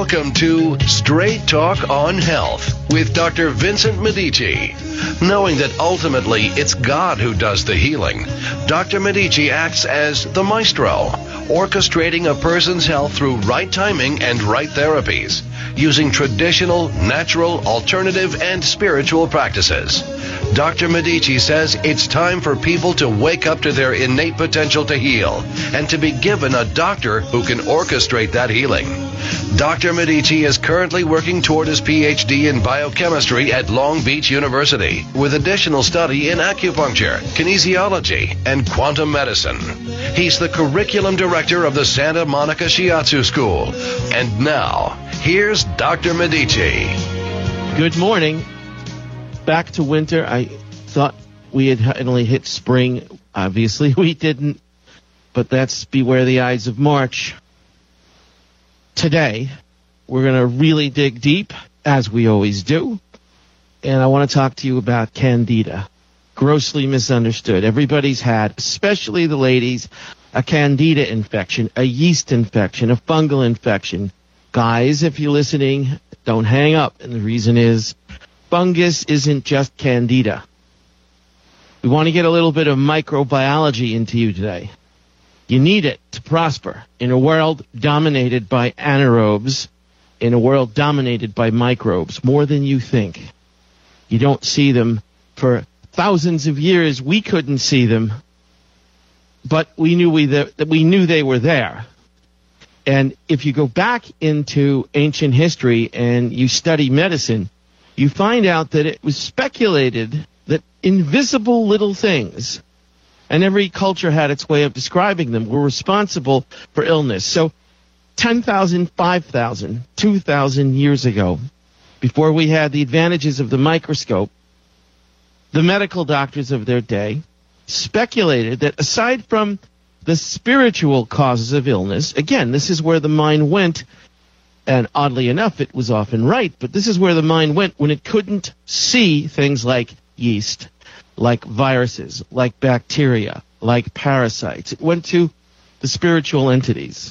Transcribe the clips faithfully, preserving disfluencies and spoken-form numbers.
Welcome to Straight Talk on Health with Doctor Vincent Medici. Knowing that ultimately it's God who does the healing, Doctor Medici acts as the maestro, orchestrating a person's health through right timing and right therapies, using traditional, natural, alternative, and spiritual practices. Doctor Medici says it's time for people to wake up to their innate potential to heal and to be given a doctor who can orchestrate that healing. Doctor Medici is currently working toward his P H D in biochemistry at Long Beach University with additional study in acupuncture, kinesiology, and quantum medicine. He's the curriculum director of the Santa Monica Shiatsu School. And now, here's Doctor Medici. Good morning. Back to winter. I thought we had finally hit spring. Obviously, we didn't. But that's beware the Ides of March. Today, we're going to really dig deep, as we always do. And I want to talk to you about Candida. Grossly misunderstood. Everybody's had, especially the ladies, a Candida infection, a yeast infection, a fungal infection. Guys, if you're listening, don't hang up. And the reason is, fungus isn't just Candida. We want to get a little bit of microbiology into you today. You need it to prosper in a world dominated by anaerobes, in a world dominated by microbes, more than you think. You don't see them for thousands of years. We couldn't see them, but we knew we that we knew they were there. And if you go back into ancient history and you study medicine, you find out that it was speculated that invisible little things, and every culture had its way of describing them, were responsible for illness. So ten thousand, five thousand, two thousand years ago, before we had the advantages of the microscope, the medical doctors of their day speculated that aside from the spiritual causes of illness, again, this is where the mind went, and oddly enough, it was often right, but this is where the mind went when it couldn't see things like yeast, like viruses, like bacteria, like parasites. It went to the spiritual entities.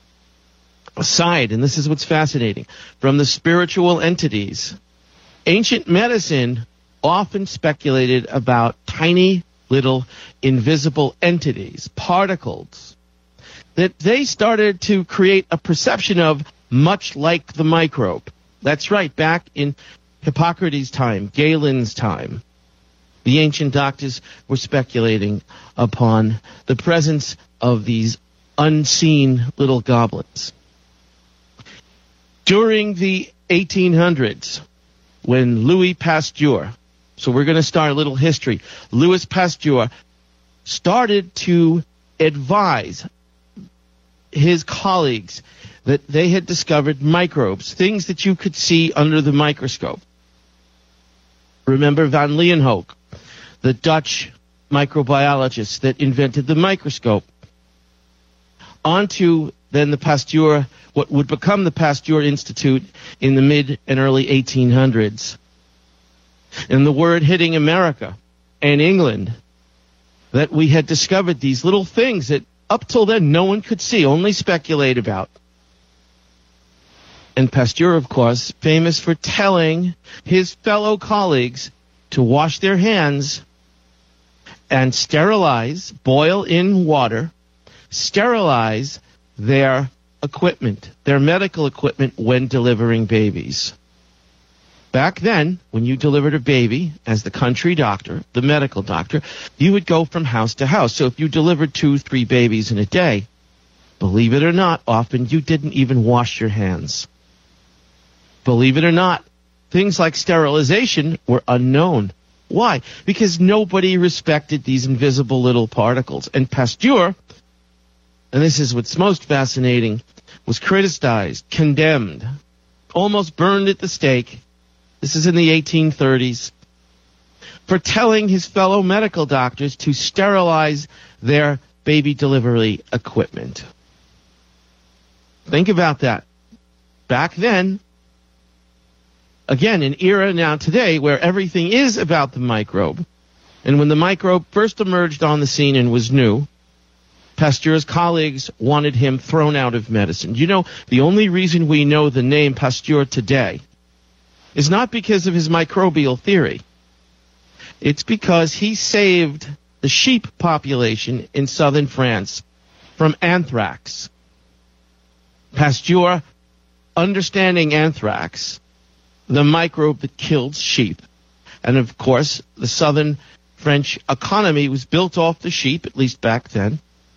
Aside, and this is what's fascinating, from the spiritual entities, ancient medicine often speculated about tiny little invisible entities, particles, that they started to create a perception of much like the microbe. That's right, back in Hippocrates' time, Galen's time, the ancient doctors were speculating upon the presence of these unseen little goblins. During the eighteen hundreds, when Louis Pasteur, so we're going to start a little history, Louis Pasteur started to advise his colleagues that they had discovered microbes, things that you could see under the microscope. Remember Van Leeuwenhoek, the Dutch microbiologist that invented the microscope. On to then the Pasteur, what would become the Pasteur Institute in the mid and early eighteen hundreds. And the word hitting America and England that we had discovered these little things that up till then no one could see, only speculate about. And Pasteur, of course, famous for telling his fellow colleagues to wash their hands and sterilize, boil in water, sterilize their equipment, their medical equipment when delivering babies. Back then, when you delivered a baby as the country doctor, the medical doctor, you would go from house to house. So if you delivered two, three babies in a day, believe it or not, often you didn't even wash your hands. Believe it or not, things like sterilization were unknown. Why? Because nobody respected these invisible little particles. And Pasteur, and this is what's most fascinating, was criticized, condemned, almost burned at the stake. This is in the eighteen thirties, for telling his fellow medical doctors to sterilize their baby delivery equipment. Think about that. Back then, again, an era now today where everything is about the microbe. And when the microbe first emerged on the scene and was new, Pasteur's colleagues wanted him thrown out of medicine. You know, the only reason we know the name Pasteur today is not because of his microbial theory. It's because he saved the sheep population in southern France from anthrax. Pasteur, understanding anthrax, the microbe that killed sheep, and of course the southern French economy was built off the sheep, at least back then,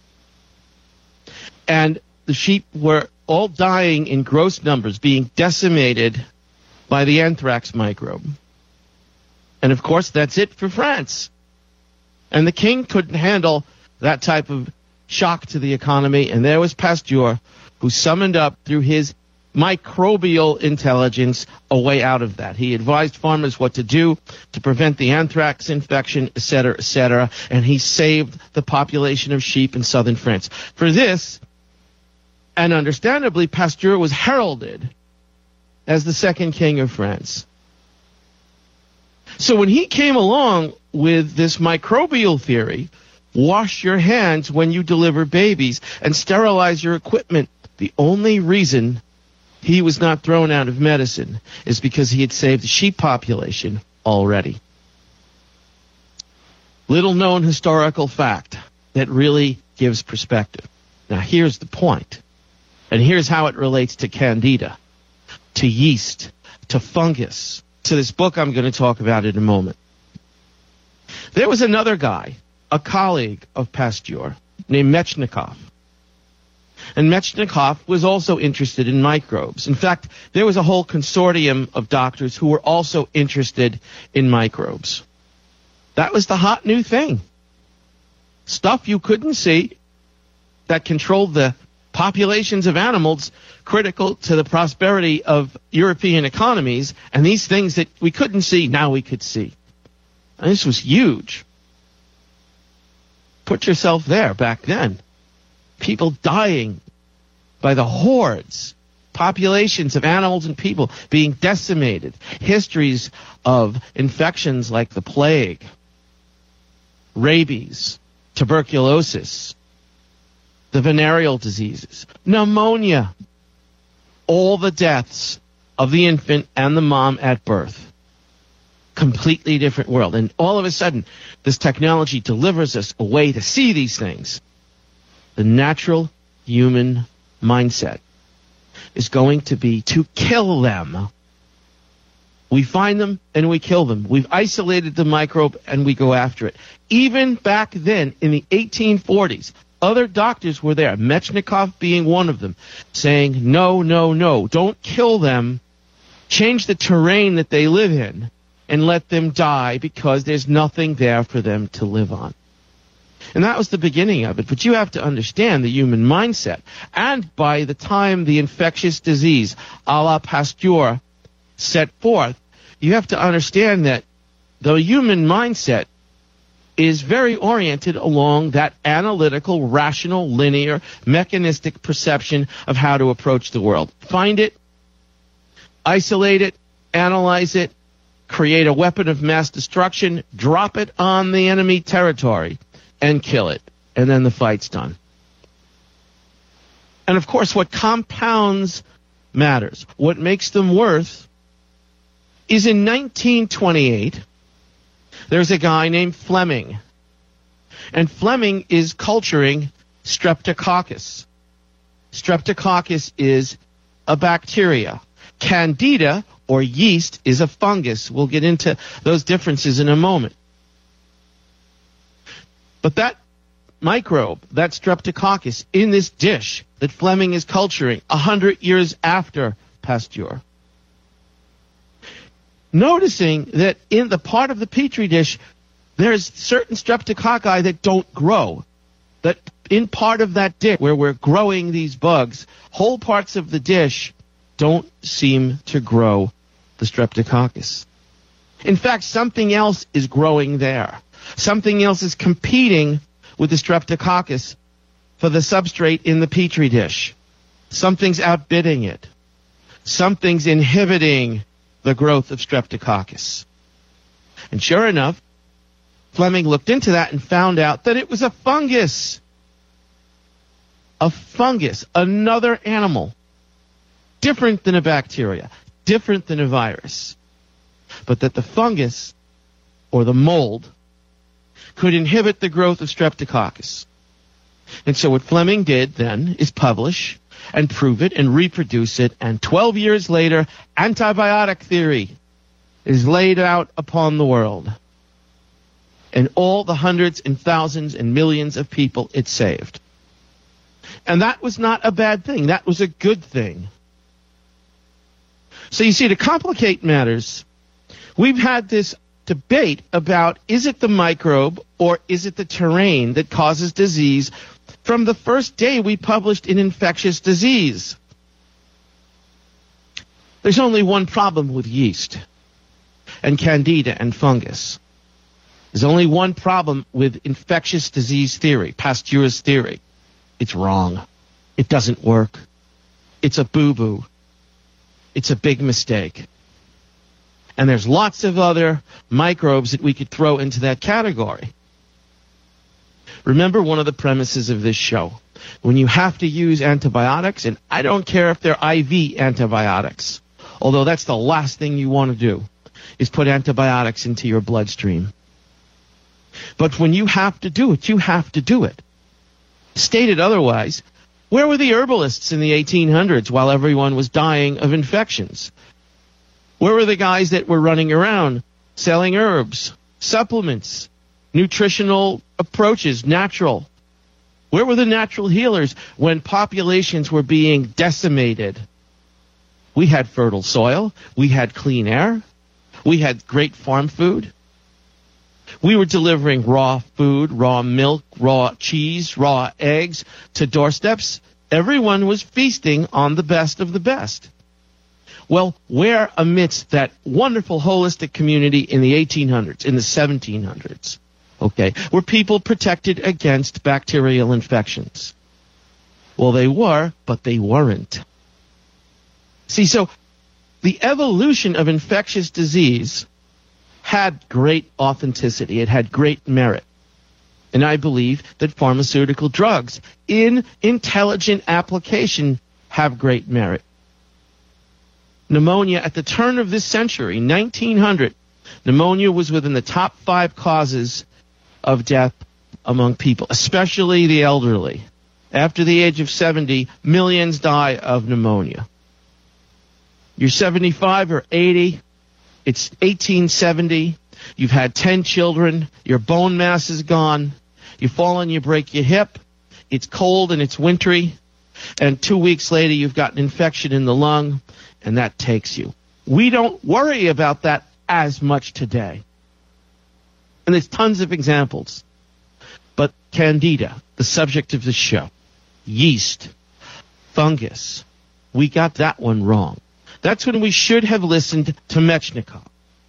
and the sheep were all dying in gross numbers, being decimated by the anthrax microbe. And of course that's it for France. And the king couldn't handle that type of shock to the economy, and there was Pasteur, who summoned up through his microbial intelligence a way out of that. He advised farmers what to do to prevent the anthrax infection, et cetera, et cetera, and he saved the population of sheep in southern France. For this, and understandably, Pasteur was heralded as the second king of France. So when he came along with this microbial theory, wash your hands when you deliver babies and sterilize your equipment, the only reason he was not thrown out of medicine is because he had saved the sheep population already. Little known historical fact that really gives perspective. Now here's the point, and here's how it relates to candida, to yeast, to fungus, to this book I'm going to talk about in a moment. There was another guy, a colleague of Pasteur, named Metchnikoff. And Metchnikoff was also interested in microbes. In fact, there was a whole consortium of doctors who were also interested in microbes. That was the hot new thing. Stuff you couldn't see that controlled the populations of animals critical to the prosperity of European economies, and these things that we couldn't see, now we could see. And this was huge. Put yourself there back then. People dying by the hordes, populations of animals and people being decimated, histories of infections like the plague, rabies, tuberculosis, the venereal diseases, pneumonia, all the deaths of the infant and the mom at birth. Completely different world. And all of a sudden, this technology delivers us a way to see these things. The natural human mindset is going to be to kill them. We find them and we kill them. We've isolated the microbe and we go after it. Even back then, in the eighteen forties, other doctors were there, Metchnikoff being one of them, saying, no, no, no, don't kill them. Change the terrain that they live in and let them die because there's nothing there for them to live on. And that was the beginning of it. But you have to understand the human mindset. And by the time the infectious disease, a la Pasteur, set forth, you have to understand that the human mindset is very oriented along that analytical, rational, linear, mechanistic perception of how to approach the world. Find it, isolate it, analyze it, create a weapon of mass destruction, drop it on the enemy territory, and kill it. And then the fight's done. And of course, what compounds matters. What makes them worse is in nineteen twenty-eight, there's a guy named Fleming. And Fleming is culturing Streptococcus. Streptococcus is a bacteria. Candida, or yeast, is a fungus. We'll get into those differences in a moment. But that microbe, that Streptococcus, in this dish that Fleming is culturing a hundred years after Pasteur, noticing that in the part of the Petri dish, there's certain streptococci that don't grow. That in part of that dish where we're growing these bugs, whole parts of the dish don't seem to grow the streptococcus. In fact, something else is growing there. Something else is competing with the streptococcus for the substrate in the Petri dish. Something's outbidding it. Something's inhibiting the growth of streptococcus. And sure enough, Fleming looked into that and found out that it was a fungus. a fungus, another animal, different than a bacteria, different than a virus, but that the fungus or the mold could inhibit the growth of Streptococcus. And so what Fleming did then is publish and prove it and reproduce it, and twelve years later, antibiotic theory is laid out upon the world. And all the hundreds and thousands and millions of people it saved. And that was not a bad thing. That was a good thing. So you see, to complicate matters, we've had this debate about, is it the microbe or is it the terrain that causes disease from the first day we published in Infectious Disease. There's only one problem with yeast and candida and fungus. There's only one problem with infectious disease theory, Pasteur's theory. It's wrong. It doesn't work. It's a boo-boo. It's a big mistake. And there's lots of other microbes that we could throw into that category. Remember one of the premises of this show. When you have to use antibiotics, and I don't care if they're I V antibiotics, although that's the last thing you want to do, is put antibiotics into your bloodstream. But when you have to do it, you have to do it. Stated otherwise, where were the herbalists in the eighteen hundreds while everyone was dying of infections? Where were the guys that were running around selling herbs, supplements, nutritional approaches, natural? Where were the natural healers when populations were being decimated? We had fertile soil. We had clean air. We had great farm food. We were delivering raw food, raw milk, raw cheese, raw eggs to doorsteps. Everyone was feasting on the best of the best. Well, where amidst that wonderful holistic community in the eighteen hundreds, in the seventeen hundreds, okay, were people protected against bacterial infections? Well, they were, but they weren't. See, so the evolution of infectious disease had great authenticity. It had great merit. And I believe that pharmaceutical drugs in intelligent application have great merit. Pneumonia at the turn of this century, nineteen hundred, pneumonia was within the top five causes of death among people, especially the elderly. After the age of seventy, millions die of pneumonia. You're seventy-five or eighty, it's eighteen seventy, you've had ten children, your bone mass is gone, you fall and you break your hip, it's cold and it's wintry, and two weeks later you've got an infection in the lung, and that takes you. We don't worry about that as much today. And there's tons of examples. But candida, the subject of the show, yeast, fungus, we got that one wrong. That's when we should have listened to Metchnikoff.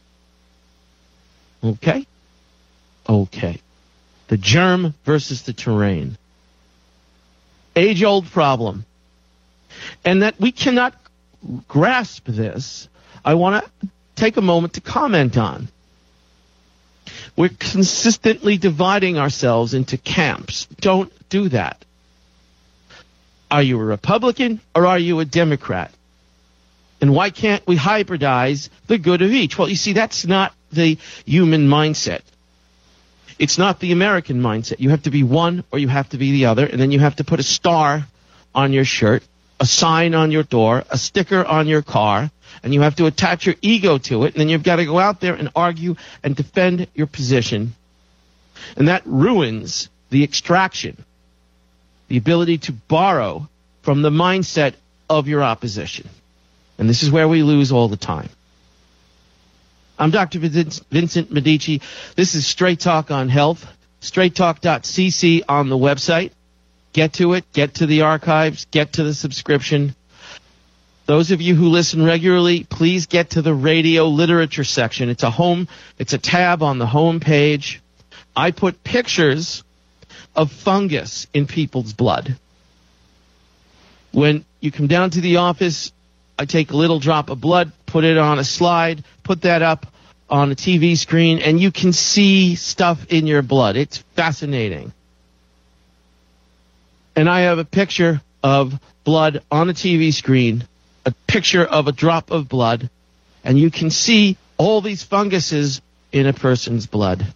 Okay? Okay. The germ versus the terrain. Age-old problem. And that we cannot grasp this, I want to take a moment to comment on. We're consistently dividing ourselves into camps. Don't do that. Are you a Republican or are you a Democrat? And why can't we hybridize the good of each? Well, you see, that's not the human mindset. It's not the American mindset. You have to be one or you have to be the other, and then you have to put a star on your shirt, a sign on your door, a sticker on your car, and you have to attach your ego to it, and then you've got to go out there and argue and defend your position. And that ruins the extraction, the ability to borrow from the mindset of your opposition. And this is where we lose all the time. I'm Doctor Vincent Medici. This is Straight Talk on Health, straight talk dot c c on the website. Get to it, get to the archives, get to the subscription. Those of you who listen regularly, please get to the radio literature section. It's a home, it's a tab on the home page. I put pictures of fungus in people's blood. When you come down to the office, I take a little drop of blood, put it on a slide, put that up on a T V screen, and you can see stuff in your blood. It's fascinating. and I have a picture of blood on a T V screen, a picture of a drop of blood, and you can see all these funguses in a person's blood.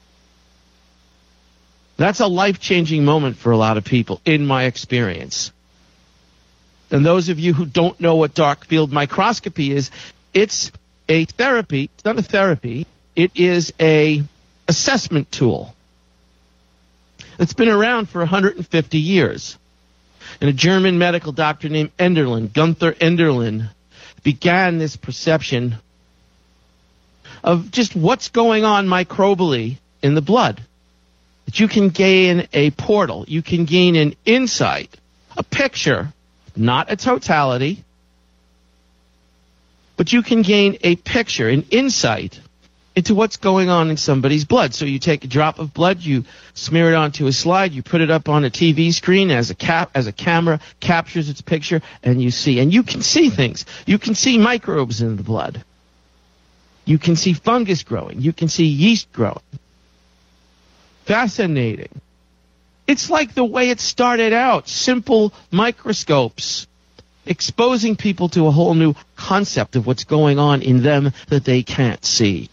That's a life-changing moment for a lot of people, in my experience. And those of you who don't know what dark field microscopy is, it's a therapy. It's not a therapy. It is a assessment tool. It's been around for one hundred fifty years. And a German medical doctor named Enderlin, Gunther Enderlin, began this perception of just what's going on microbially in the blood. That you can gain a portal, you can gain an insight, a picture, not a totality, but you can gain a picture, an insight into what's going on in somebody's blood. So you take a drop of blood, you smear it onto a slide, you put it up on a T V screen as a cap, as a camera captures its picture, and you see. And you can see things. You can see microbes in the blood. You can see fungus growing. You can see yeast growing. Fascinating. It's like the way it started out. Simple microscopes exposing people to a whole new concept of what's going on in them that they can't see.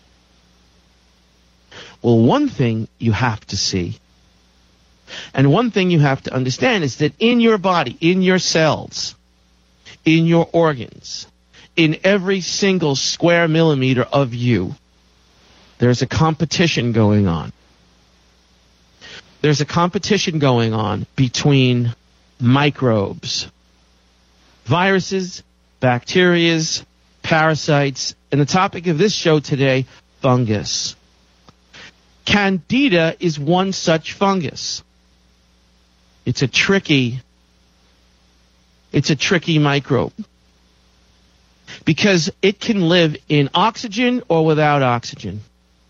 Well, one thing you have to see, and one thing you have to understand, is that in your body, in your cells, in your organs, in every single square millimeter of you, there's a competition going on. There's a competition going on between microbes, viruses, bacterias, parasites, and the topic of this show today, fungus. Candida is one such fungus. It's a tricky, it's a tricky microbe because it can live in oxygen or without oxygen.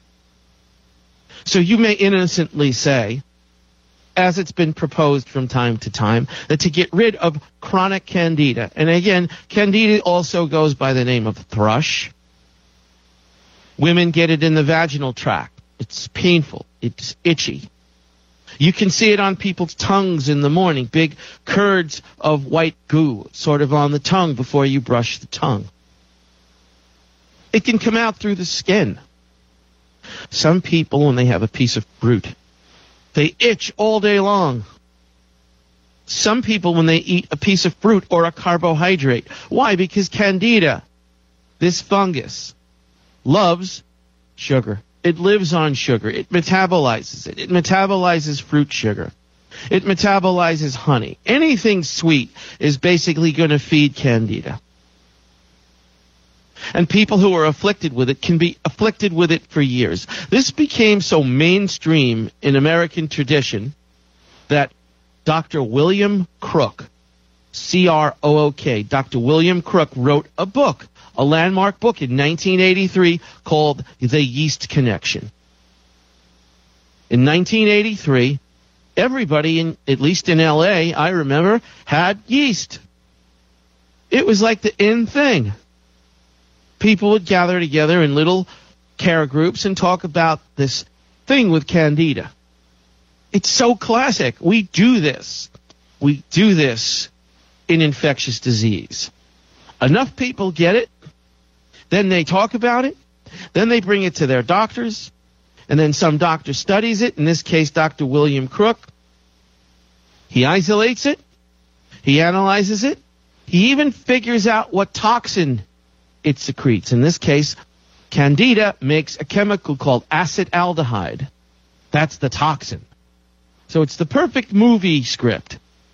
So you may innocently say, as it's been proposed from time to time, that to get rid of chronic candida, and again, candida also goes by the name of thrush. Women get it in the vaginal tract. It's painful. It's itchy. You can see it on people's tongues in the morning, big curds of white goo sort of on the tongue before you brush the tongue. It can come out through the skin. Some people, when they have a piece of fruit, they itch all day long. Some people, when they eat a piece of fruit or a carbohydrate. Why? Because candida, this fungus, loves sugar. It lives on sugar. It metabolizes it. It metabolizes fruit sugar. It metabolizes honey. Anything sweet is basically going to feed candida. And people who are afflicted with it can be afflicted with it for years. This became so mainstream in American tradition that Doctor William Crook, C R O O K, Doctor William Crook wrote a book, a landmark book in nineteen eighty-three called The Yeast Connection. In nineteen eighty-three, everybody, in, at least in L A, I remember, had yeast. It was like the in thing. People would gather together in little care groups and talk about this thing with candida. It's so classic. We do this. We do this in infectious disease. Enough people get it, then they talk about it, then they bring it to their doctors, and then some doctor studies it, in this case Doctor William Crook. He isolates it, he analyzes it, he even figures out what toxin it secretes. In this case, candida makes a chemical called acetaldehyde. That's the toxin. So it's the perfect movie script.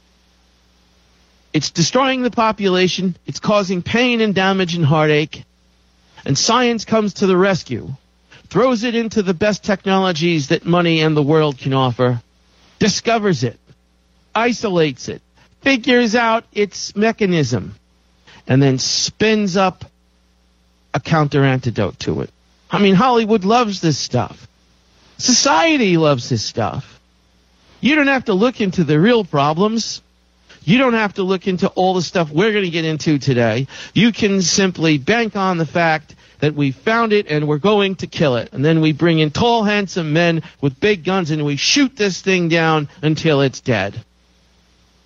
It's destroying the population. It's causing pain and damage and heartache. And science comes to the rescue, throws it into the best technologies that money and the world can offer, discovers it, isolates it, figures out its mechanism, and then spins up a counter antidote to it. I mean, Hollywood loves this stuff. Society loves this stuff. You don't have to look into the real problems. You don't have to look into all the stuff we're going to get into today. You can simply bank on the fact that we found it and we're going to kill it. And then we bring in tall, handsome men with big guns and we shoot this thing down until it's dead.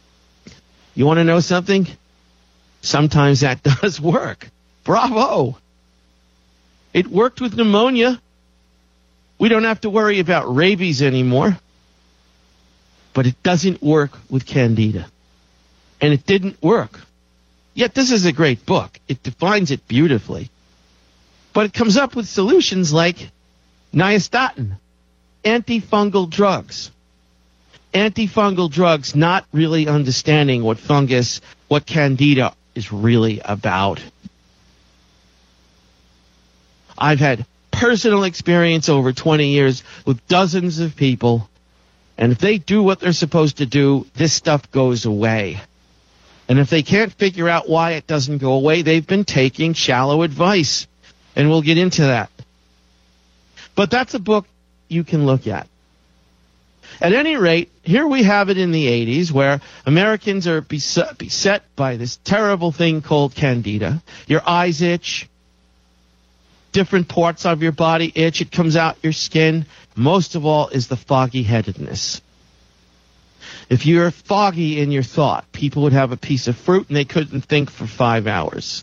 You want to know something? Sometimes that does work. Bravo. It worked with pneumonia. We don't have to worry about rabies anymore. But it doesn't work with Candida. And it didn't work. Yet this is a great book. It defines it beautifully. But it comes up with solutions like nystatin, antifungal drugs. Antifungal drugs, not really understanding what fungus, what Candida is really about. I've had personal experience over twenty years with dozens of people, and if they do what they're supposed to do, this stuff goes away. And if they can't figure out why it doesn't go away, they've been taking shallow advice, and we'll get into that. But that's a book you can look at. At any rate, here we have it in the eighties, where Americans are beset, beset by this terrible thing called Candida. Your eyes itch. Different parts of your body itch. It comes out your skin. Most of all is the foggy-headedness. If you're foggy in your thought, people would have a piece of fruit and they couldn't think for five hours.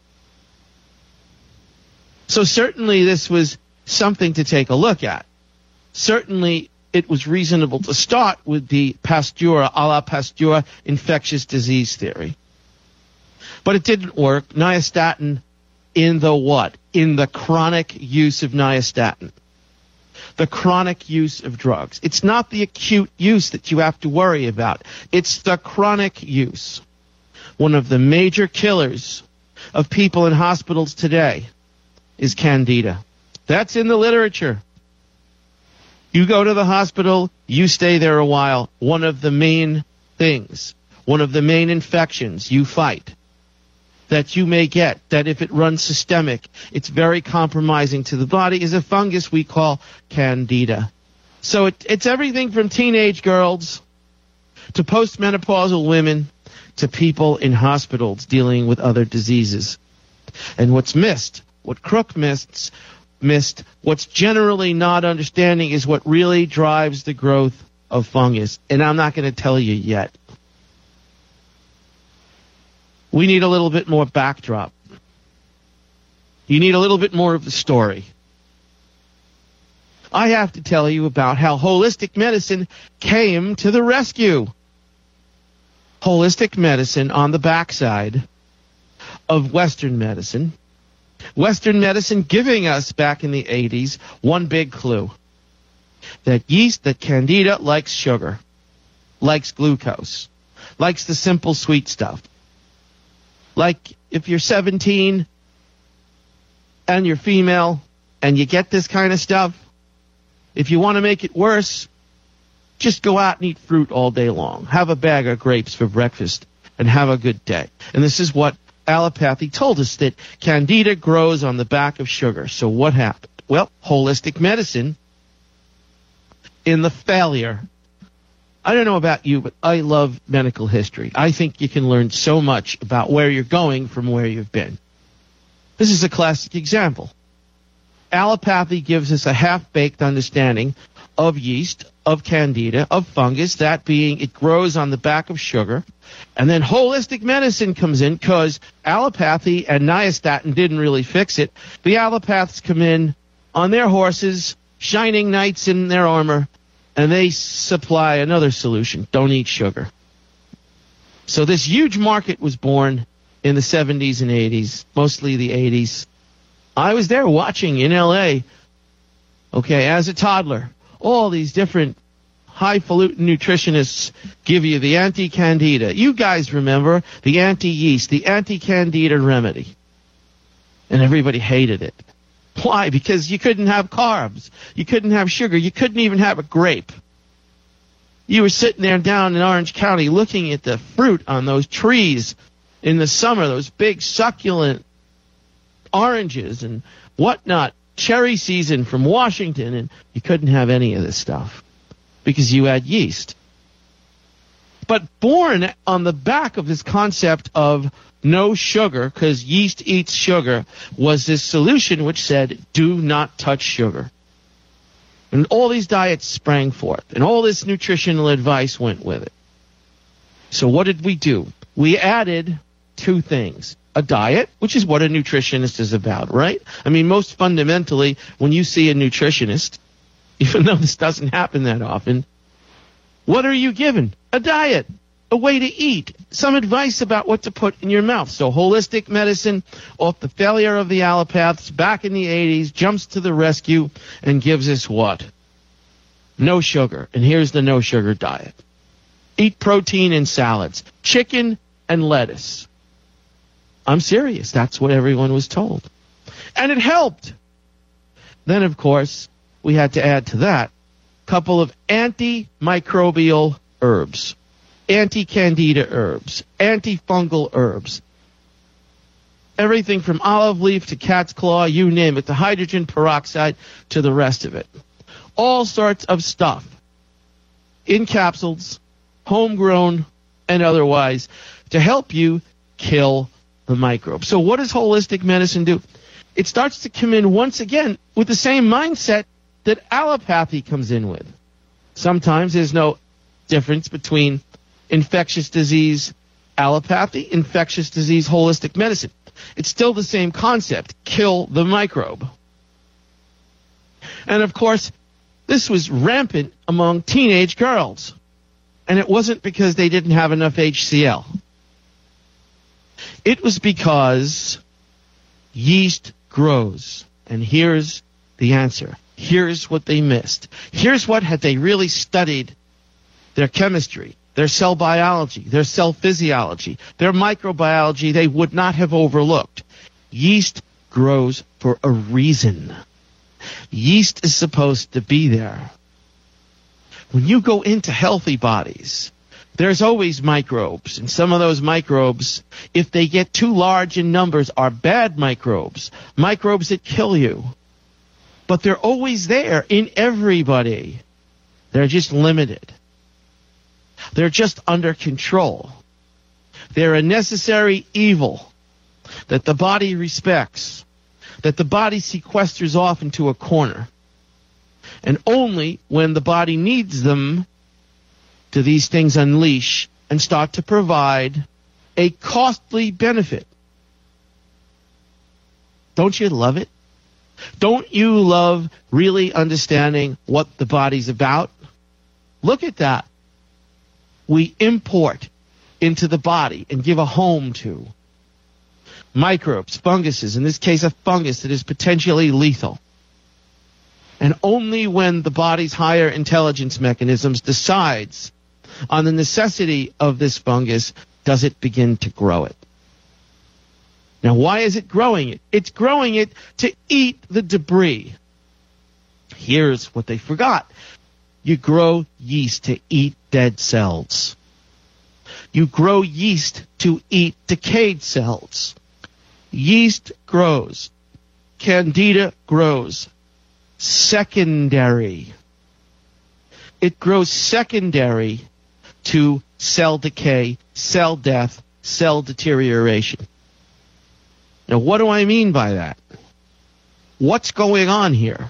So certainly this was something to take a look at. Certainly it was reasonable to start with the Pasteur, a la Pasteur, infectious disease theory. But it didn't work. Nystatin in the what? In the chronic use of nystatin. The chronic use of drugs. It's not the acute use that you have to worry about. It's the chronic use. One of the major killers of people in hospitals today is Candida. That's in the literature. You go to the hospital, you stay there a while. One of the main things, one of the main infections you fight that you may get, that if it runs systemic, it's very compromising to the body, is a fungus we call Candida. So it, it's everything from teenage girls to postmenopausal women to people in hospitals dealing with other diseases. And what's missed, what Crook missed, missed, what's generally not understanding is what really drives the growth of fungus. And I'm not going to tell you yet. We need a little bit more backdrop. You need a little bit more of the story. I have to tell you about how holistic medicine came to the rescue. Holistic medicine on the backside of Western medicine. Western medicine giving us, back in the eighties, one big clue. That yeast, that Candida, likes sugar, likes glucose, likes the simple sweet stuff. Like if you're seventeen and you're female and you get this kind of stuff, if you want to make it worse, just go out and eat fruit all day long. Have a bag of grapes for breakfast and have a good day. And this is what allopathy told us, that Candida grows on the back of sugar. So what happened? Well, holistic medicine, in the failure, I don't know about you, but I love medical history. I think you can learn so much about where you're going from where you've been. This is a classic example. Allopathy gives us a half-baked understanding of yeast, of Candida, of fungus, that being it grows on the back of sugar. And then holistic medicine comes in because allopathy and nystatin didn't really fix it. The allopaths come in on their horses, shining knights in their armor, and they supply another solution. Don't eat sugar. So this huge market was born in the seventies and eighties, mostly the eighties. I was there watching in L A, okay, as a toddler, all these different highfalutin nutritionists give you the anti-Candida. You guys remember the anti-yeast, the anti-Candida remedy. And everybody hated it. Why? Because you couldn't have carbs. You couldn't have sugar. You couldn't even have a grape. You were sitting there down in Orange County looking at the fruit on those trees in the summer, those big succulent oranges and whatnot, cherry season from Washington, and you couldn't have any of this stuff because you had yeast. But born on the back of this concept of no sugar, because yeast eats sugar, was this solution which said, do not touch sugar. And all these diets sprang forth, and all this nutritional advice went with it. So what did we do? we added two things. A diet, which is what a nutritionist is about, right? I mean, most fundamentally, when you see a nutritionist, even though this doesn't happen that often, what are you given? A diet, a way to eat, some advice about what to put in your mouth. So holistic medicine, off the failure of the allopaths back in the eighties, jumps to the rescue and gives us what? No sugar. And here's the no sugar diet. Eat protein and salads, chicken and lettuce. I'm serious. That's what everyone was told. And it helped. Then, of course, we had to add to that a couple of antimicrobial herbs, anti-candida herbs, antifungal herbs. Everything from olive leaf to cat's claw, you name it, the hydrogen peroxide to the rest of it. All sorts of stuff in capsules, homegrown and otherwise, to help you kill the microbes. So what does holistic medicine do? It starts to come in once again with the same mindset that allopathy comes in with. Sometimes there's no difference between infectious disease allopathy, infectious disease holistic medicine. It's still the same concept, kill the microbe. And of course, this was rampant among teenage girls. And it wasn't because they didn't have enough H C L. It was because yeast grows. And here's the answer. Here's what they missed. Here's what, had they really studied their chemistry, their cell biology, their cell physiology, their microbiology, they would not have overlooked. Yeast grows for a reason. Yeast is supposed to be there. When you go into healthy bodies, there's always microbes, and some of those microbes, if they get too large in numbers, are bad microbes, microbes that kill you. But they're always there in everybody. They're just limited. They're just under control. They're a necessary evil that the body respects, that the body sequesters off into a corner. And only when the body needs them do these things unleash and start to provide a costly benefit. Don't you love it? Don't you love really understanding what the body's about? Look at that. We import into the body and give a home to microbes, funguses, in this case a fungus that is potentially lethal. And only when the body's higher intelligence mechanisms decides on the necessity of this fungus does it begin to grow it. Now, why is it growing it? It's growing it to eat the debris. Here's what they forgot. You grow yeast to eat dead cells. You grow yeast to eat decayed cells. Yeast grows. Candida grows. Secondary. It grows secondary to cell decay, cell death, cell deterioration. Now, what do I mean by that? What's going on here?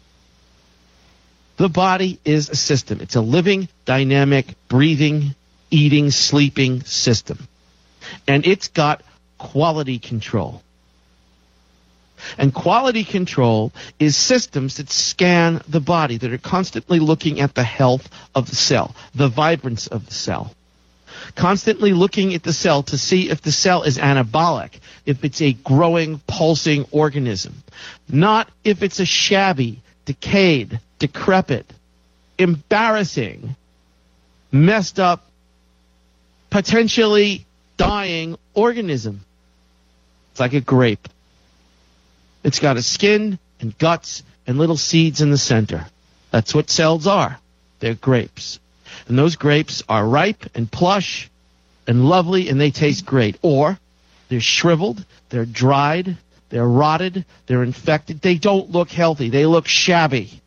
The body is a system. It's a living, dynamic, breathing, eating, sleeping system. And it's got quality control. And quality control is systems that scan the body, that are constantly looking at the health of the cell, the vibrance of the cell. Constantly looking at the cell to see if the cell is anabolic, if it's a growing, pulsing organism. Not if it's a shabby, decayed, decrepit, embarrassing, messed up, potentially dying organism. It's like a grape. It's got a skin and guts and little seeds in the center. That's what cells are. They're grapes. And those grapes are ripe and plush and lovely, and they taste great. Or they're shriveled, they're dried, they're rotted, they're infected. They don't look healthy. They look shabby.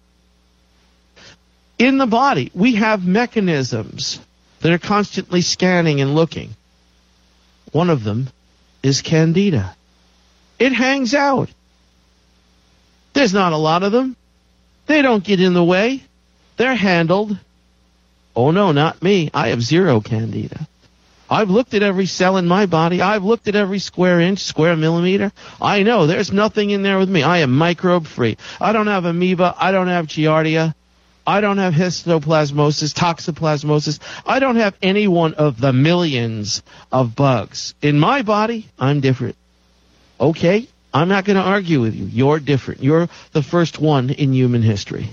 In the body, we have mechanisms that are constantly scanning and looking. One of them is Candida. It hangs out. There's not a lot of them. They don't get in the way. They're handled. Oh, no, not me. I have zero Candida. I've looked at every cell in my body. I've looked at every square inch, square millimeter. I know there's nothing in there with me. I am microbe-free. I don't have amoeba. I don't have giardia. I don't have histoplasmosis, toxoplasmosis. I don't have any one of the millions of bugs. In my body, I'm different. Okay, I'm not going to argue with you. You're different. You're the first one in human history.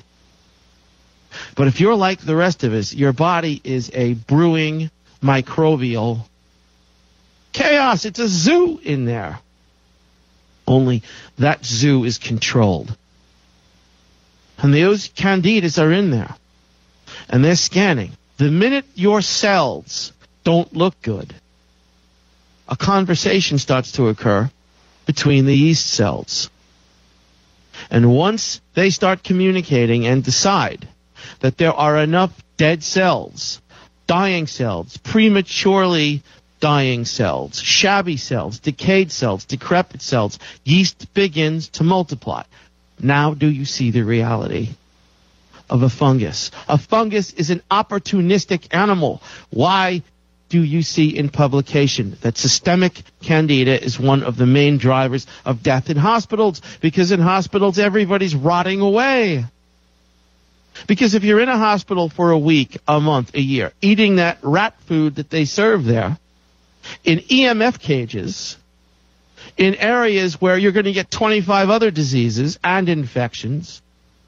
But if you're like the rest of us, your body is a brewing microbial chaos. It's a zoo in there. Only that zoo is controlled. And those candidas are in there. And they're scanning. The minute your cells don't look good, a conversation starts to occur between the yeast cells. And once they start communicating and decide that there are enough dead cells, dying cells, prematurely dying cells, shabby cells, decayed cells, decrepit cells, yeast begins to multiply. Now do you see the reality of a fungus? A fungus is an opportunistic animal. Why do you see in publication that systemic candida is one of the main drivers of death in hospitals? Because in hospitals, everybody's rotting away. Because if you're in a hospital for a week, a month, a year, eating that rat food that they serve there, in E M F cages, in areas where you're going to get twenty-five other diseases and infections,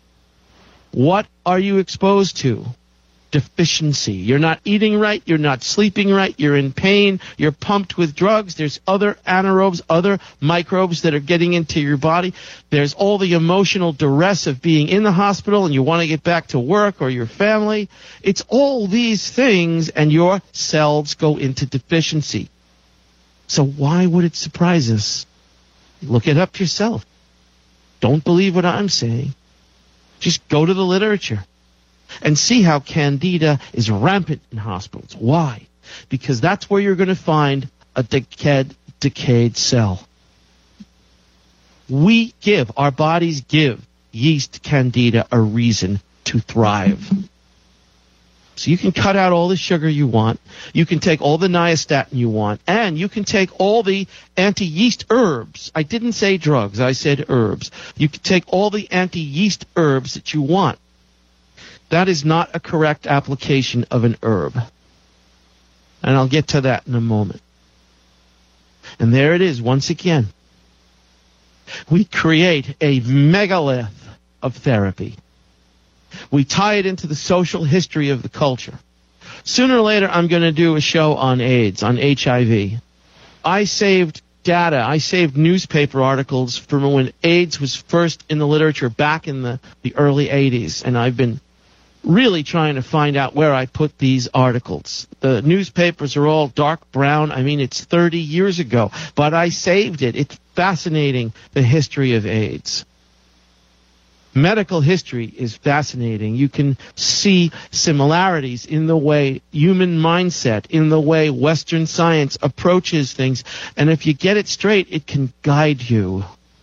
what are you exposed to? Deficiency. You're not eating right. You're not sleeping right. You're in pain. You're pumped with drugs. There's other anaerobes, other microbes that are getting into your body. There's all the emotional duress of being in the hospital and you want to get back to work or your family. It's all these things and your cells go into deficiency. So why would it surprise us? Look it up yourself. Don't believe what I'm saying. Just go to the literature and see how candida is rampant in hospitals. Why? Because that's where you're going to find a decayed, decayed cell. We give, our bodies give yeast candida a reason to thrive. So you can cut out all the sugar you want, you can take all the nystatin you want, and you can take all the anti-yeast herbs. I didn't say drugs, I said herbs. You can take all the anti-yeast herbs that you want. That is not a correct application of an herb. And I'll get to that in a moment. And there it is, once again. We create a megalith of therapy. We tie it into the social history of the culture. Sooner or later, I'm going to do a show on AIDS, on H I V. I saved data. I saved newspaper articles from when AIDS was first in the literature back in the, the early eighties, and I've been really trying to find out where I put these articles. The newspapers are all dark brown. I mean, it's thirty years ago, but I saved it. It's fascinating, the history of AIDS. Medical history is fascinating. You can see similarities in the way human mindset, in the way Western science approaches things. And if you get it straight, it can guide you.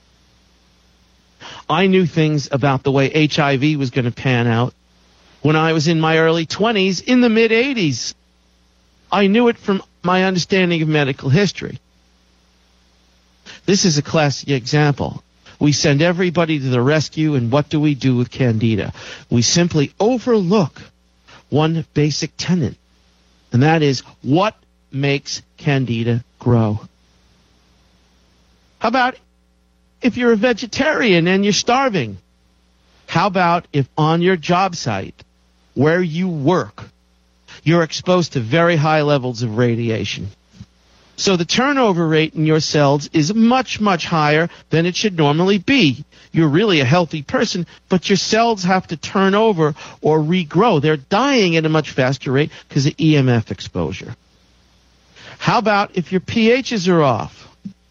I knew things about the way H I V was going to pan out when I was in my early twenties, in the mid-eighties. I knew it from my understanding of medical history. This is a classic example. We send everybody to the rescue, and what do we do with candida? We simply overlook one basic tenet, and that is what makes candida grow. How about if you're a vegetarian and you're starving? How about if on your job site, where you work, you're exposed to very high levels of radiation? So the turnover rate in your cells is much, much higher than it should normally be. You're really a healthy person, but your cells have to turn over or regrow. They're dying at a much faster rate because of E M F exposure. How about if your pHs are off?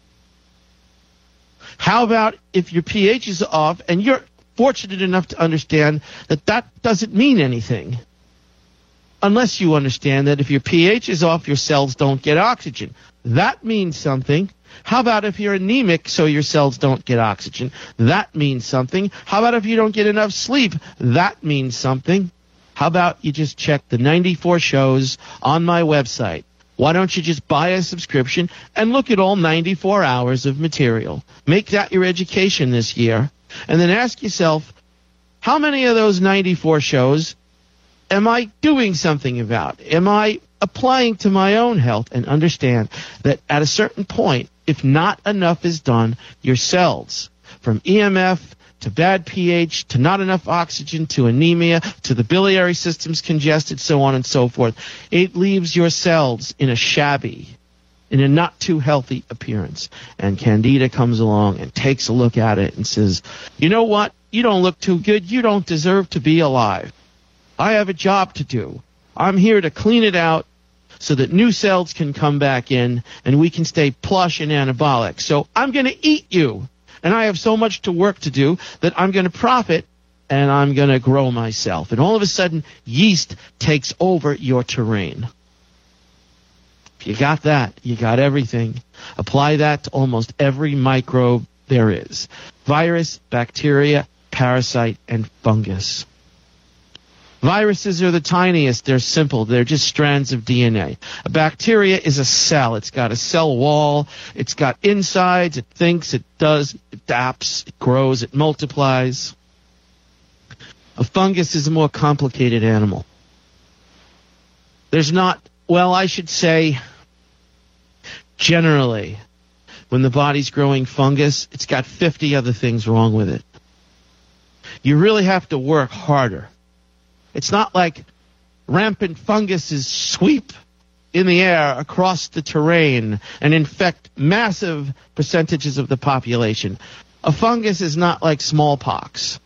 How about if your pH is off and you're fortunate enough to understand that that doesn't mean anything? Unless you understand that if your pH is off, your cells don't get oxygen. That means something. How about if you're anemic so your cells don't get oxygen? That means something. How about if you don't get enough sleep? That means something. How about you just check the ninety-four shows on my website, Why don't you just buy a subscription and look at all ninety-four hours of material? Make that your education this year. And then ask yourself, how many of those ninety-four shows am I doing something about? Am I applying to my own health? And understand that at a certain point, if not enough is done, your cells, from E M F to bad pH, to not enough oxygen, to anemia, to the biliary system's congested, so on and so forth. It leaves your cells in a shabby, in a not too healthy appearance. And Candida comes along and takes a look at it and says, you know what? You don't look too good. You don't deserve to be alive. I have a job to do. I'm here to clean it out so that new cells can come back in and we can stay plush and anabolic. So I'm going to eat you. And I have so much to work to do that I'm going to profit and I'm going to grow myself. And all of a sudden, yeast takes over your terrain. If you got that, you got everything. Apply that to almost every microbe there is. Virus, bacteria, parasite, and fungus. Viruses are the tiniest. They're simple. They're just strands of D N A. A bacteria is a cell. It's got a cell wall. It's got insides. It thinks. It does. It adapts. It grows. It multiplies. A fungus is a more complicated animal. There's not, well, I should say, generally, when the body's growing fungus, it's got fifty other things wrong with it. You really have to work harder. It's not like rampant funguses sweep in the air across the terrain and infect massive percentages of the population. A fungus is not like smallpox.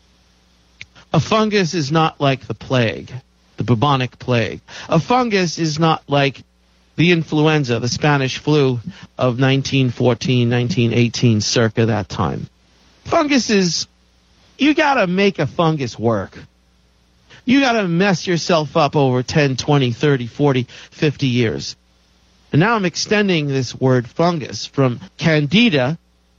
A fungus is not like the plague, the bubonic plague. A fungus is not like the influenza, the Spanish flu of nineteen fourteen, nineteen eighteen, circa that time. Fungus is, you got to make a fungus work. You got to mess yourself up over ten, twenty, thirty, forty, fifty years. And now I'm extending this word fungus from Candida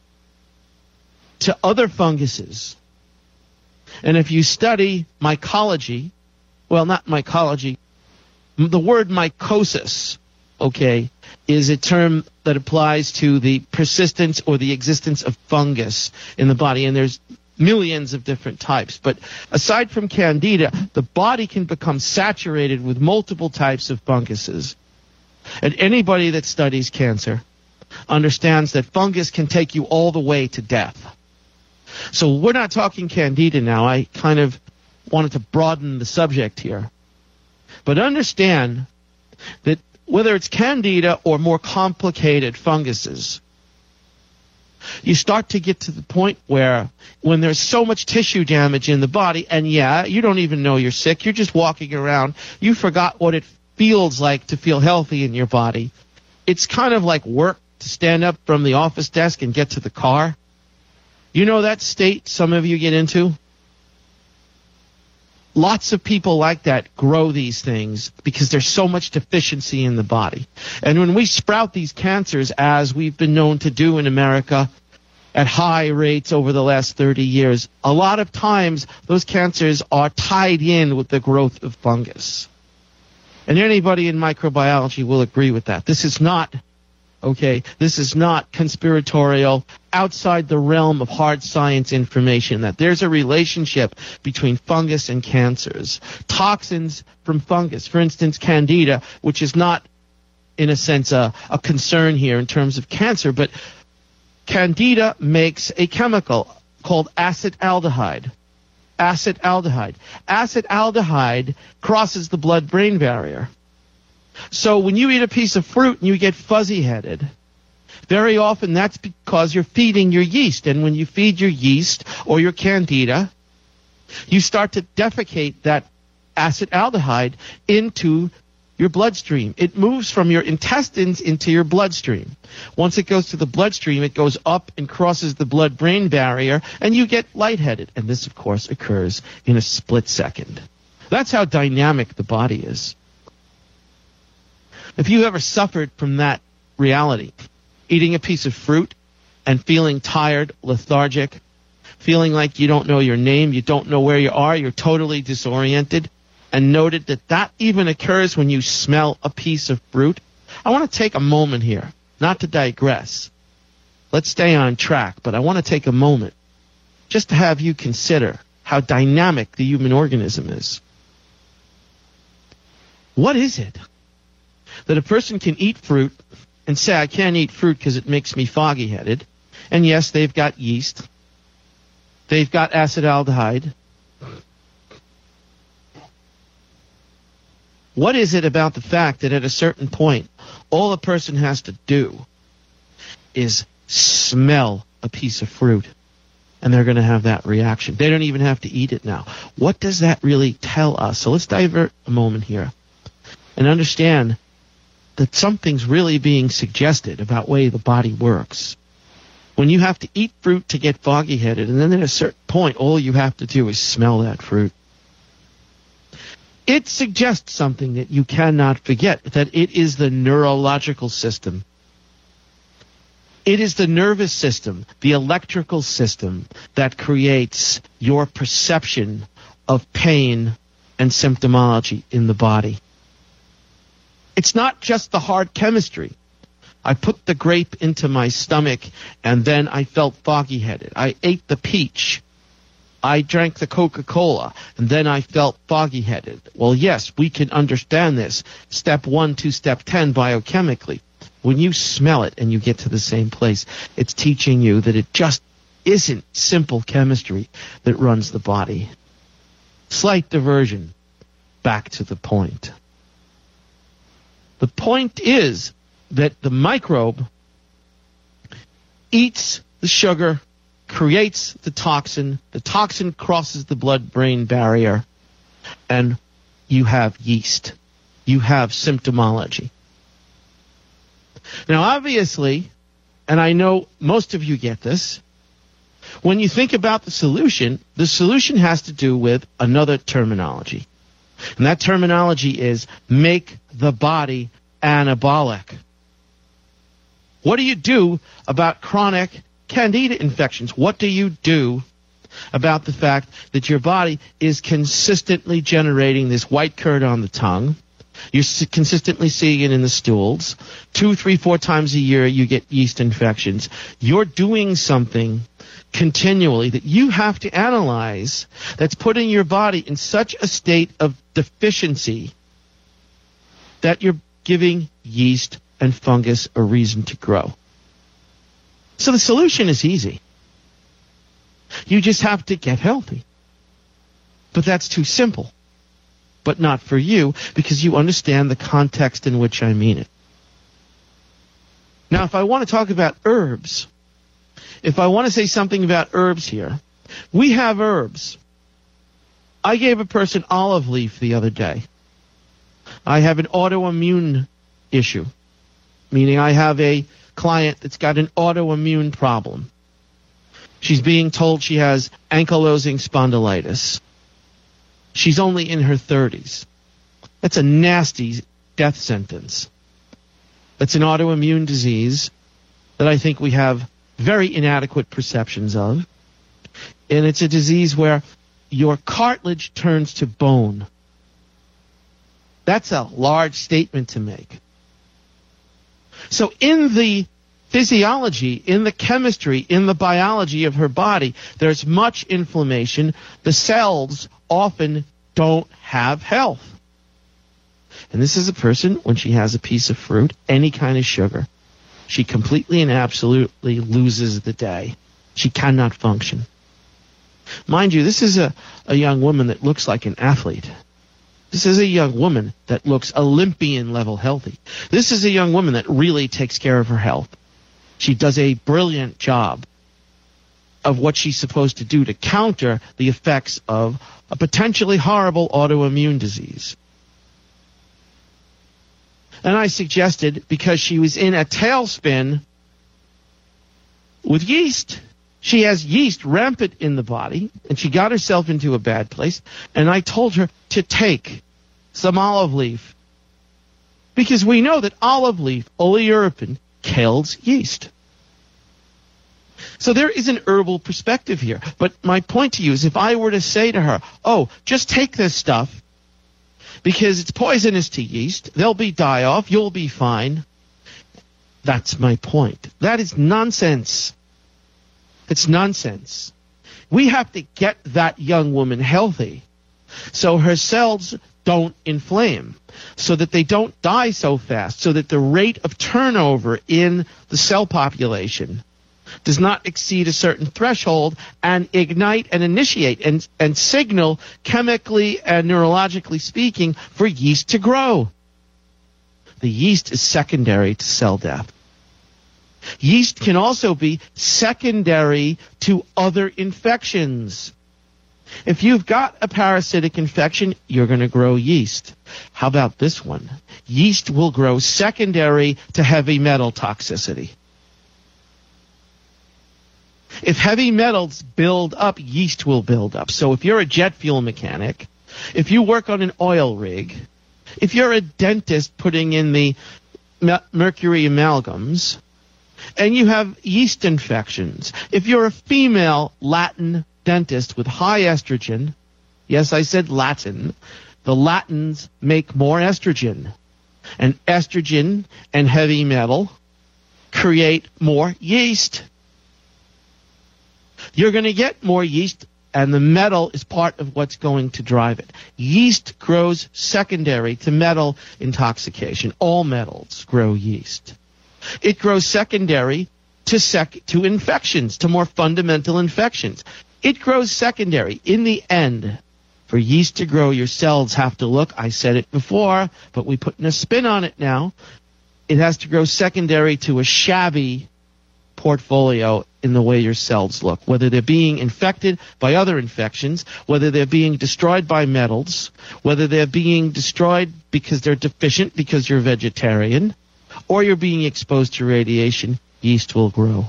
to other funguses. And if you study mycology, well, not mycology, the word mycosis, okay, is a term that applies to the persistence or the existence of fungus in the body. And there's millions of different types. But aside from Candida, the body can become saturated with multiple types of funguses. And anybody that studies cancer understands that fungus can take you all the way to death. So we're not talking Candida now. I kind of wanted to broaden the subject here. But understand that whether it's Candida or more complicated funguses, you start to get to the point where when there's so much tissue damage in the body, and yeah, you don't even know you're sick, you're just walking around, you forgot what it feels like to feel healthy in your body. It's kind of like work to stand up from the office desk and get to the car. You know that state some of you get into? Lots of people like that grow these things because there's so much deficiency in the body. And when we sprout these cancers, as we've been known to do in America at high rates over the last thirty years, a lot of times those cancers are tied in with the growth of fungus. And anybody in microbiology will agree with that. This is not, okay, this is not conspiratorial, outside the realm of hard science information, that there's a relationship between fungus and cancers. Toxins from fungus, for instance, Candida, which is not, in a sense, a, a concern here in terms of cancer, but Candida makes a chemical called acetaldehyde. Acetaldehyde. Acetaldehyde crosses the blood-brain barrier. So when you eat a piece of fruit and you get fuzzy-headed, very often that's because you're feeding your yeast. And when you feed your yeast or your Candida, you start to defecate that acetaldehyde into your bloodstream. It moves from your intestines into your bloodstream. Once it goes to the bloodstream, it goes up and crosses the blood-brain barrier, and you get lightheaded. And this, of course, occurs in a split second. That's how dynamic the body is. If you ever suffered from that reality, eating a piece of fruit and feeling tired, lethargic, feeling like you don't know your name, you don't know where you are, you're totally disoriented, and noted that that even occurs when you smell a piece of fruit, I want to take a moment here, not to digress. Let's stay on track, but I want to take a moment just to have you consider how dynamic the human organism is. What is it that a person can eat fruit and say, I can't eat fruit because it makes me foggy-headed? And yes, they've got yeast. They've got acetaldehyde. What is it about the fact that at a certain point, all a person has to do is smell a piece of fruit, and they're going to have that reaction? They don't even have to eat it now. What does that really tell us? So let's divert a moment here and understand that something's really being suggested about the way the body works. When you have to eat fruit to get foggy-headed, and then at a certain point, all you have to do is smell that fruit, it suggests something that you cannot forget, that it is the neurological system. It is the nervous system, the electrical system, that creates your perception of pain and symptomology in the body. It's not just the hard chemistry. I put the grape into my stomach, and then I felt foggy-headed. I ate the peach. I drank the Coca-Cola, and then I felt foggy-headed. Well, yes, we can understand this. Step one to step ten biochemically. When you smell it and you get to the same place, it's teaching you that it just isn't simple chemistry that runs the body. Slight diversion. Back to the point. The point is that the microbe eats the sugar, creates the toxin, the toxin crosses the blood-brain barrier, and you have yeast. You have symptomology. Now, obviously, and I know most of you get this, when you think about the solution, the solution has to do with another terminology. And that terminology is make the body anabolic. What do you do about chronic candida infections? What do you do about the fact that your body is consistently generating this white curd on the tongue? You're consistently seeing it in the stools. Two, three, four times a year you get yeast infections. You're doing something continually that you have to analyze that's putting your body in such a state of deficiency that you're giving yeast and fungus a reason to grow. So the solution is easy. You just have to get healthy. But that's too simple. But not for you, because you understand the context in which I mean it. Now, if I want to talk about herbs, if I want to say something about herbs here, we have herbs. I gave a person olive leaf the other day. I have an autoimmune issue, meaning I have a client that's got an autoimmune problem. She's being told she has ankylosing spondylitis. She's only in her thirties. That's a nasty death sentence. That's an autoimmune disease that I think we have very inadequate perceptions of. And it's a disease where your cartilage turns to bone. That's a large statement to make. So in the physiology, in the chemistry, in the biology of her body, there's much inflammation. The cells often don't have health. And this is a person, when she has a piece of fruit, any kind of sugar, she completely and absolutely loses the day. She cannot function. Mind you, this is a, a young woman that looks like an athlete. This is a young woman that looks Olympian level healthy. This is a young woman that really takes care of her health. She does a brilliant job of what she's supposed to do to counter the effects of a potentially horrible autoimmune disease. And I suggested, because she was in a tailspin with yeast, she has yeast rampant in the body, and she got herself into a bad place, and I told her to take some olive leaf, because we know that olive leaf, oleuropein, kills yeast. So there is an herbal perspective here. But my point to you is, if I were to say to her, oh, just take this stuff because it's poisonous to yeast, they'll be die-off, you'll be fine. That's my point. That is nonsense. It's nonsense. We have to get that young woman healthy so her cells don't inflame, so that they don't die so fast, so that the rate of turnover in the cell population does not exceed a certain threshold and ignite and initiate and, and signal, chemically and neurologically speaking, for yeast to grow. The yeast is secondary to cell death. Yeast can also be secondary to other infections. If you've got a parasitic infection, you're going to grow yeast. How about this one? Yeast will grow secondary to heavy metal toxicity. If heavy metals build up, yeast will build up. So if you're a jet fuel mechanic, if you work on an oil rig, if you're a dentist putting in the mercury amalgams, and you have yeast infections, if you're a female Latin dentist with high estrogen, yes, I said Latin, the Latins make more estrogen. And estrogen and heavy metal create more yeast. You're going to get more yeast, and the metal is part of what's going to drive it. Yeast grows secondary to metal intoxication. All metals grow yeast. It grows secondary to sec- to infections, to more fundamental infections. It grows secondary. In the end, for yeast to grow, your cells have to look, I said it before, but we're putting a spin on it now. It has to grow secondary to a shabby portfolio in the way your cells look, whether they're being infected by other infections, whether they're being destroyed by metals, whether they're being destroyed because they're deficient because you're vegetarian, or you're being exposed to radiation, yeast will grow.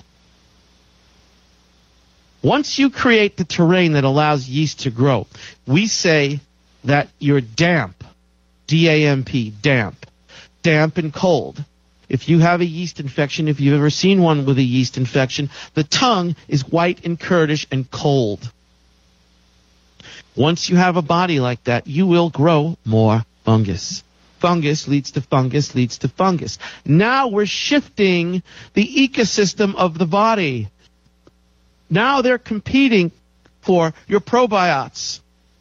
Once you create the terrain that allows yeast to grow, we say that you're damp, D A M P, damp, damp and cold. If you have a yeast infection, if you've ever seen one with a yeast infection, the tongue is white and curdish and cold. Once you have a body like that, you will grow more fungus. Fungus leads to fungus, leads to fungus. Now we're shifting the ecosystem of the body. Now they're competing for your probiotics.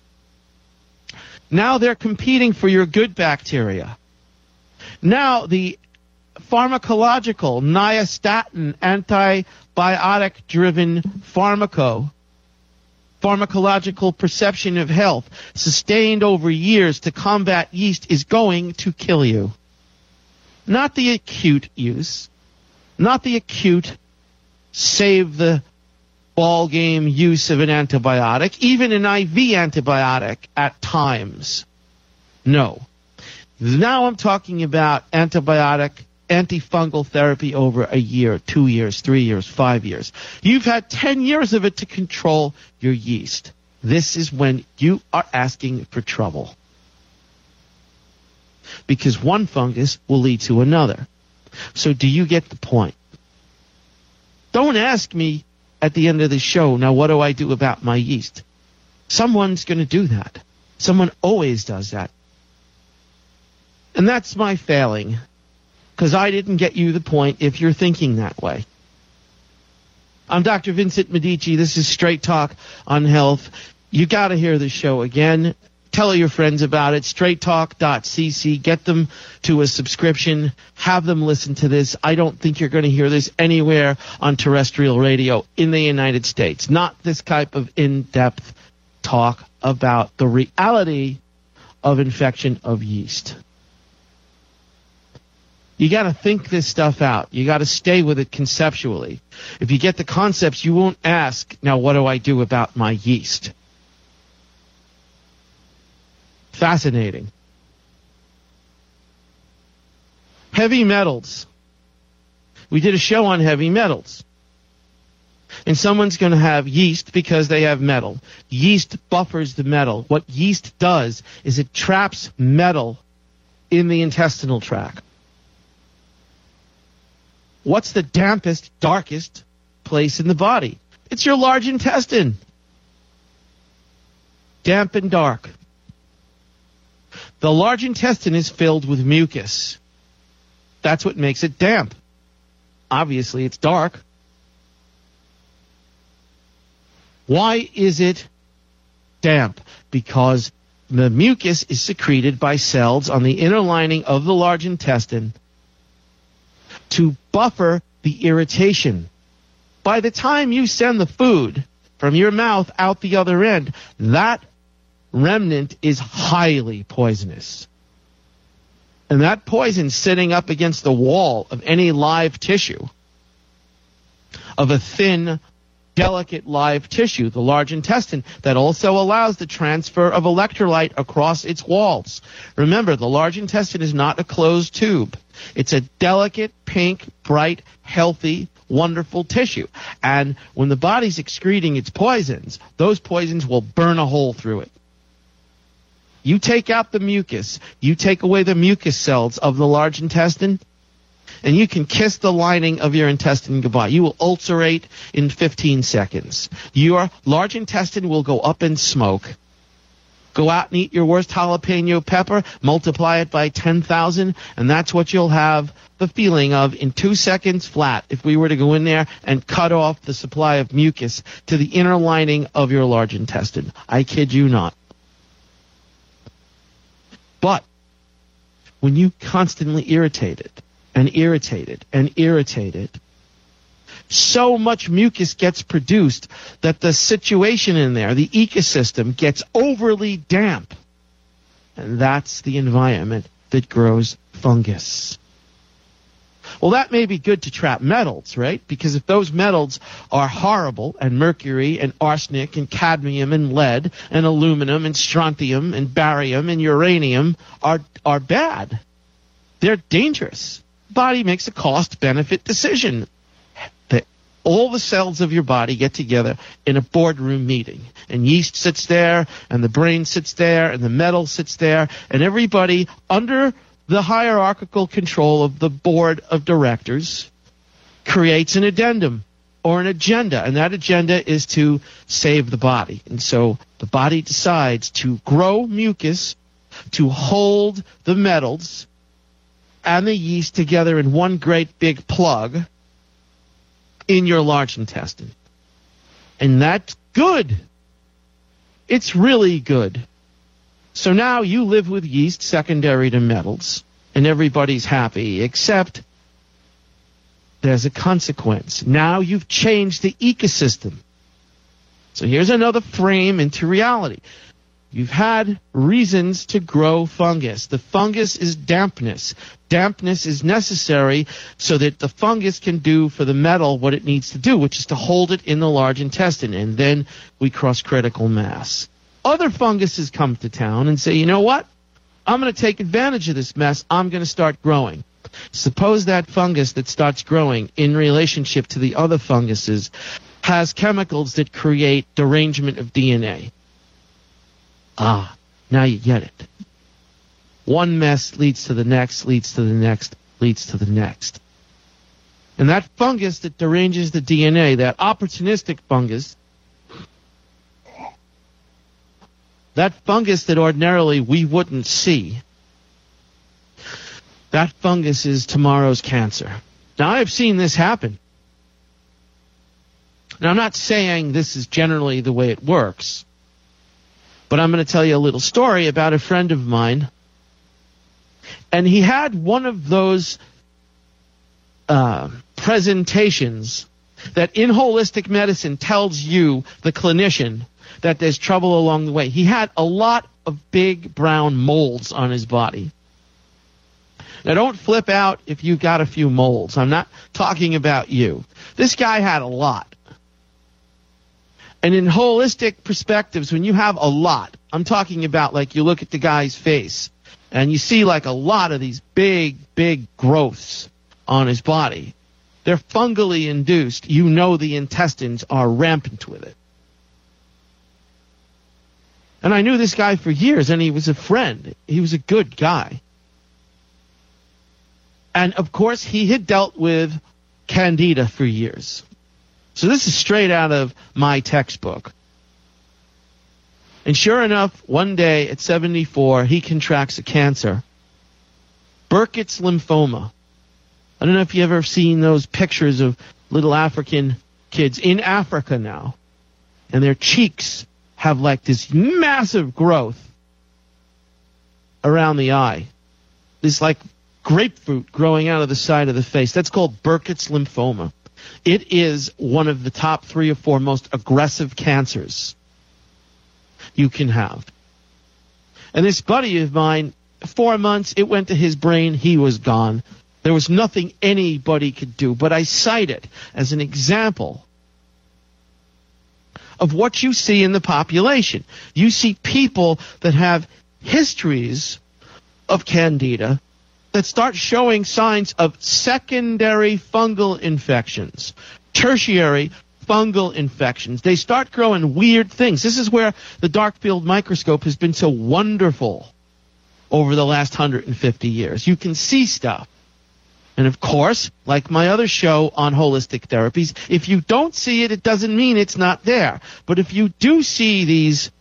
Now they're competing for your good bacteria. Now the pharmacological, nystatin, antibiotic-driven pharmaco, pharmacological perception of health, sustained over years to combat yeast, is going to kill you. Not the acute use, not the acute save the ball game use of an antibiotic, even an I V antibiotic at times. No. Now I'm talking about antibiotic, antifungal therapy over a year, two years, three years, five years. You've had ten years of it to control your yeast. This is when you are asking for trouble. Because one fungus will lead to another. So do you get the point? Don't ask me at the end of the show, now what do I do about my yeast? Someone's going to do that. Someone always does that. And that's my failing, because I didn't get you the point if you're thinking that way. I'm Doctor Vincent Medici. This is Straight Talk on Health. You got to hear the show again. Tell your friends about it. straight talk dot c c. Get them to a subscription. Have them listen to this. I don't think you're going to hear this anywhere on terrestrial radio in the United States. Not this type of in-depth talk about the reality of infection of yeast. You got to think this stuff out. You got to stay with it conceptually. If you get the concepts, you won't ask, now what do I do about my yeast? Fascinating. Heavy metals. We did a show on heavy metals. And someone's going to have yeast because they have metal. Yeast buffers the metal. What yeast does is it traps metal in the intestinal tract. What's the dampest, darkest place in the body? It's your large intestine. Damp and dark. The large intestine is filled with mucus. That's what makes it damp. Obviously, it's dark. Why is it damp? Because the mucus is secreted by cells on the inner lining of the large intestine to buffer the irritation. By the time you send the food from your mouth out the other end, that remnant is highly poisonous. And that poison sitting up against the wall of any live tissue, of a thin, delicate live tissue, the large intestine, that also allows the transfer of electrolyte across its walls. Remember, the large intestine is not a closed tube. It's a delicate, pink, bright, healthy, wonderful tissue. And when the body's excreting its poisons, those poisons will burn a hole through it. You take out the mucus, you take away the mucus cells of the large intestine, and you can kiss the lining of your intestine goodbye. You will ulcerate in fifteen seconds. Your large intestine will go up in smoke. Go out and eat your worst jalapeno pepper, multiply it by ten thousand, and that's what you'll have the feeling of in two seconds flat if we were to go in there and cut off the supply of mucus to the inner lining of your large intestine. I kid you not. But when you constantly irritate it, and irritate it, and irritate it, so much mucus gets produced that the situation in there, the ecosystem, gets overly damp. And that's the environment that grows fungus. Well, that may be good to trap metals, right? Because if those metals are horrible, and mercury and arsenic and cadmium and lead and aluminum and strontium and barium and uranium are are bad, they're dangerous. The body makes a cost-benefit decision. The, all the cells of your body get together in a boardroom meeting, and yeast sits there, and the brain sits there, and the metal sits there, and everybody under the hierarchical control of the board of directors creates an addendum or an agenda, and that agenda is to save the body. And so the body decides to grow mucus to hold the metals and the yeast together in one great big plug in your large intestine. And that's good. It's really good. So now you live with yeast secondary to metals, and everybody's happy, except there's a consequence. Now you've changed the ecosystem. So here's another frame into reality. You've had reasons to grow fungus. The fungus is dampness. Dampness is necessary so that the fungus can do for the metal what it needs to do, which is to hold it in the large intestine, and then we cross critical mass. Other funguses come to town and say, you know what? I'm going to take advantage of this mess. I'm going to start growing. Suppose that fungus that starts growing in relationship to the other funguses has chemicals that create derangement of D N A. Ah, now you get it. One mess leads to the next, leads to the next, leads to the next. And that fungus that deranges the D N A, that opportunistic fungus, that fungus that ordinarily we wouldn't see, that fungus is tomorrow's cancer. Now, I've seen this happen. Now, I'm not saying this is generally the way it works, but I'm going to tell you a little story about a friend of mine. And he had one of those uh, presentations that in holistic medicine tells you, the clinician, that there's trouble along the way. He had a lot of big brown moles on his body. Now, don't flip out if you've got a few moles. I'm not talking about you. This guy had a lot. And in holistic perspectives, when you have a lot, I'm talking about like you look at the guy's face and you see like a lot of these big, big growths on his body. They're fungally induced. You know the intestines are rampant with it. And I knew this guy for years, and he was a friend. He was a good guy. And, of course, he had dealt with candida for years. So this is straight out of my textbook. And sure enough, one day at seventy-four, he contracts a cancer, Burkitt's lymphoma. I don't know if you ever seen those pictures of little African kids in Africa now, and their cheeks have like this massive growth around the eye. This like grapefruit growing out of the side of the face. That's called Burkitt's lymphoma. It is one of the top three or four most aggressive cancers you can have. And this buddy of mine, four months, it went to his brain, he was gone. There was nothing anybody could do. But I cite it as an example of what you see in the population. You see people that have histories of candida that start showing signs of secondary fungal infections, tertiary fungal infections. They start growing weird things. This is where the dark field microscope has been so wonderful over the last one hundred fifty years. You can see stuff. And of course, like my other show on holistic therapies, if you don't see it, it doesn't mean it's not there. But if you do see these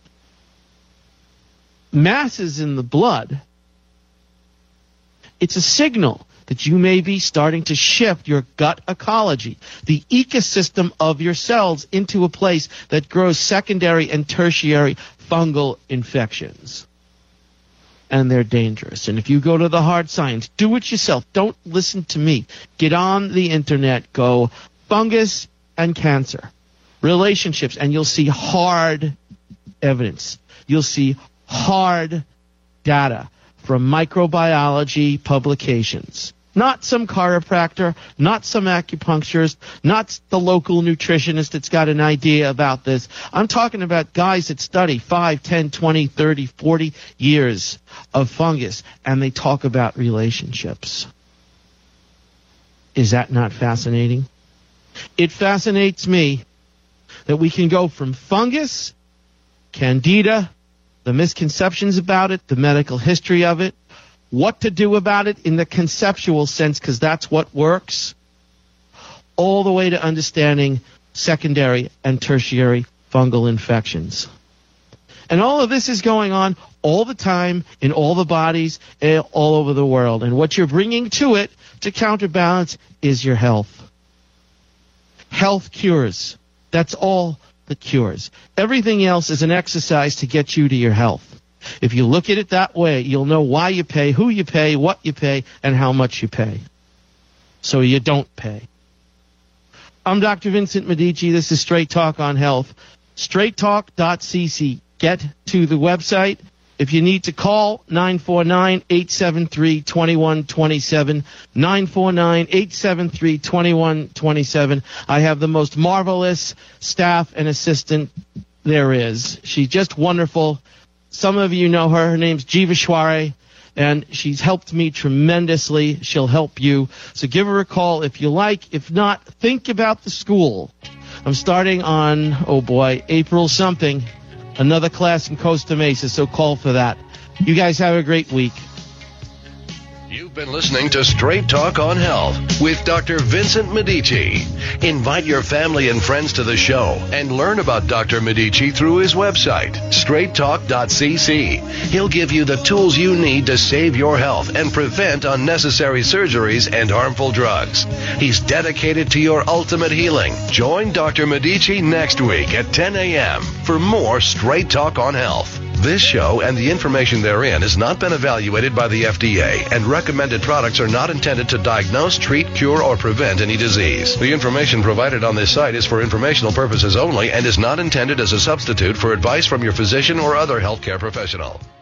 masses in the blood, it's a signal that you may be starting to shift your gut ecology, the ecosystem of your cells, into a place that grows secondary and tertiary fungal infections. And they're dangerous. And if you go to the hard science, do it yourself. Don't listen to me. Get on the internet, go fungus and cancer, relationships, and you'll see hard evidence. You'll see hard data from microbiology publications. Not some chiropractor, not some acupuncturist, not the local nutritionist that's got an idea about this. I'm talking about guys that study five, ten, twenty, thirty, forty years of fungus, and they talk about relationships. Is that not fascinating? It fascinates me that we can go from fungus, candida, the misconceptions about it, the medical history of it, what to do about it in the conceptual sense, because that's what works, all the way to understanding secondary and tertiary fungal infections. And all of this is going on all the time in all the bodies all over the world. And what you're bringing to it to counterbalance is your health. Health cures. That's all that cures. Everything else is an exercise to get you to your health. If you look at it that way, you'll know why you pay, who you pay, what you pay, and how much you pay. So you don't pay. I'm Doctor Vincent Medici. This is Straight Talk on Health. straight talk dot c c. Get to the website. If you need to call, nine four nine, eight seven three, two one two seven, nine four nine, eight seven three, two one two seven. I have the most marvelous staff and assistant there is. She's just wonderful. Some of you know her. Her name's Jeevashwari, and she's helped me tremendously. She'll help you. So give her a call if you like. If not, think about the school. I'm starting on, oh boy, April something. Another class in Costa Mesa, so call for that. You guys have a great week. You've been listening to Straight Talk on Health with Doctor Vincent Medici. Invite your family and friends to the show and learn about Doctor Medici through his website, straight talk dot c c. He'll give you the tools you need to save your health and prevent unnecessary surgeries and harmful drugs. He's dedicated to your ultimate healing. Join Doctor Medici next week at ten a.m. for more Straight Talk on Health. This show and the information therein has not been evaluated by the F D A, and recommended products are not intended to diagnose, treat, cure, or prevent any disease. The information provided on this site is for informational purposes only and is not intended as a substitute for advice from your physician or other healthcare professional.